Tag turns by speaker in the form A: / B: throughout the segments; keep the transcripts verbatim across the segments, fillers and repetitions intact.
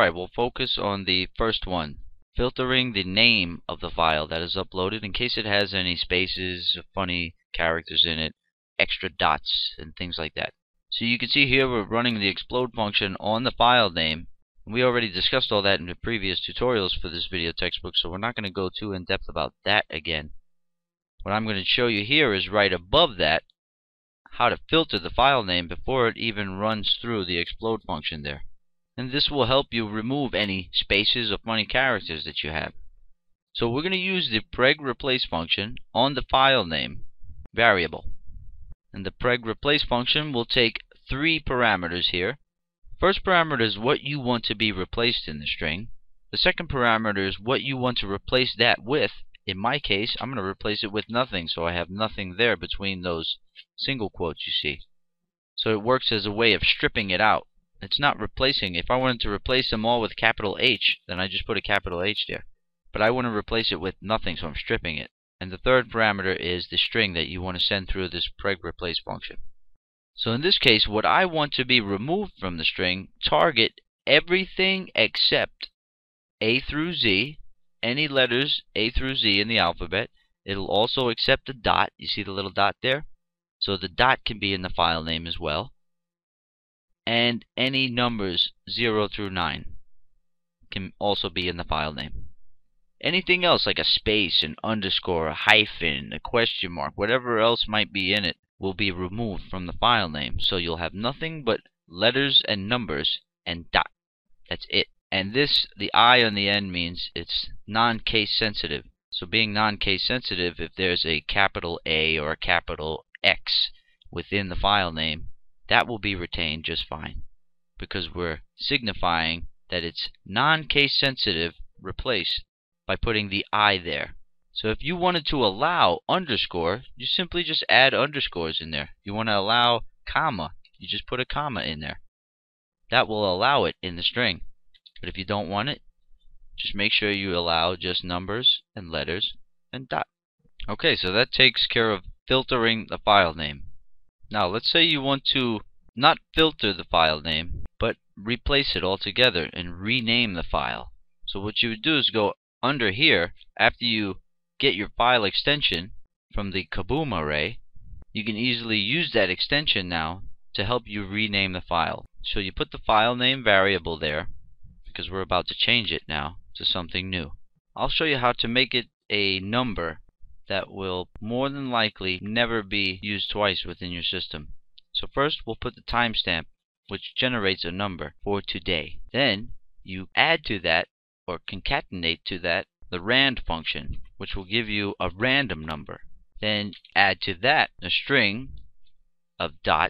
A: Alright, we'll focus on the first one. Filtering the name of the file that is uploaded in case it has any spaces, funny characters in it, extra dots, and things like that. So you can see here we're running the explode function on the file name. We already discussed all that in the previous tutorials for this video textbook, so we're not going to go too in depth about that again. What I'm going to show you here is right above that how to filter the file name before it even runs through the explode function there. And this will help you remove any spaces or funny characters that you have. So we're going to use the preg replace function on the file name variable. And the preg replace function will take three parameters here. First parameter is what you want to be replaced in the string. The second parameter is what you want to replace that with. In my case, I'm going to replace it with nothing, so I have nothing there between those single quotes you see. So it works as a way of stripping it out. It's not replacing. If I wanted to replace them all with capital H, then I just put a capital H there. But I want to replace it with nothing, so I'm stripping it. And the third parameter is the string that you want to send through this preg replace function. So in this case, what I want to be removed from the string, target everything except A through Z, any letters A through Z in the alphabet. It'll also accept a dot. You see the little dot there? So the dot can be in the file name as well. And any numbers zero through nine can also be in the file name. Anything else like a space, an underscore, a hyphen, a question mark, whatever else might be in it will be removed from the file name. So you'll have nothing but letters and numbers and dot. That's it. And this, the I on the end, means it's non-case sensitive. So being non-case sensitive, if there's a capital A or a capital X within the file name, that will be retained just fine, because we're signifying that it's non-case sensitive replaced by putting the I there. So if you wanted to allow underscore, you simply just add underscores in there. You want to allow comma, you just put a comma in there. That will allow it in the string. But if you don't want it, just make sure you allow just numbers and letters and dot. Okay, so that takes care of filtering the file name. Now let's say you want to not filter the file name, but replace it altogether and rename the file. So what you would do is go under here, after you get your file extension from the Kaboom array, you can easily use that extension now to help you rename the file. So you put the file name variable there, because we're about to change it now to something new. I'll show you how to make it a number that will more than likely never be used twice within your system. So first we'll put the timestamp, which generates a number for today. Then you add to that, or concatenate to that, the rand function, which will give you a random number. Then add to that a string of dot,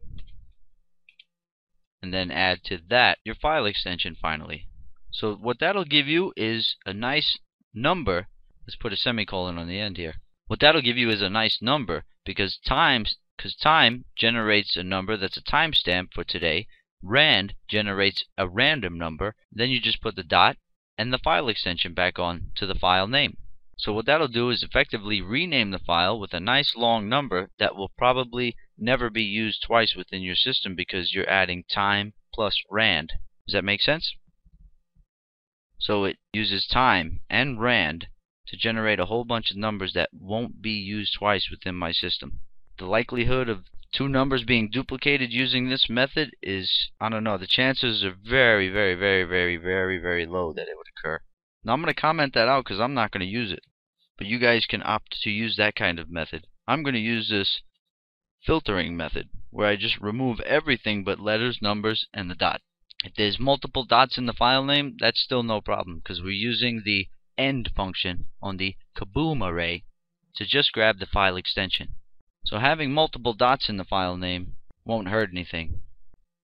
A: and then add to that your file extension finally. So what that'll give you is a nice number. Let's put a semicolon on the end here. What that'll give you is a nice number, because times because time generates a number that's a timestamp for today. Rand generates a random number. Then you just put the dot and the file extension back on to the file name. So what that'll do is effectively rename the file with a nice long number that will probably never be used twice within your system, because you're adding time plus rand. Does that make sense? So it uses time and rand to generate a whole bunch of numbers that won't be used twice within my system. The likelihood of two numbers being duplicated using this method is, I don't know, the chances are very, very, very, very, very, very low that it would occur. Now I'm going to comment that out because I'm not going to use it. But you guys can opt to use that kind of method. I'm going to use this filtering method, where I just remove everything but letters, numbers, and the dot. If there's multiple dots in the file name, that's still no problem, because we're using the end function on the Kaboom array to just grab the file extension. So having multiple dots in the file name won't hurt anything.